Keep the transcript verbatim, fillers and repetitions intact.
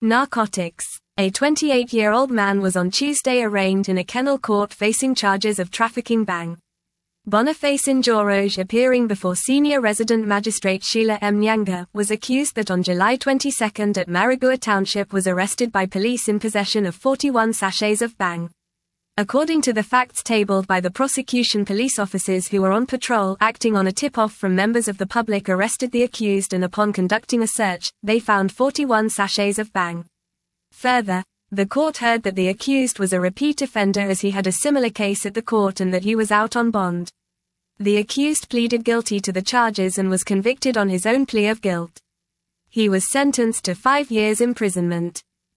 Narcotics. A twenty-eight-year-old man was on Tuesday arraigned in a kennel court facing charges of trafficking bang. Boniface Njoroge, appearing before Senior Resident Magistrate Sheila M. Nyanga, was accused that on July twenty-second at Marigua Township was arrested by police in possession of forty-one sachets of bang. According to the facts tabled by the prosecution, police officers who were on patrol acting on a tip-off from members of the public arrested the accused, and upon conducting a search, they found forty-one sachets of bang. Further, the court heard that the accused was a repeat offender as he had a similar case at the court and that he was out on bond. The accused pleaded guilty to the charges and was convicted on his own plea of guilt. He was sentenced to five years imprisonment.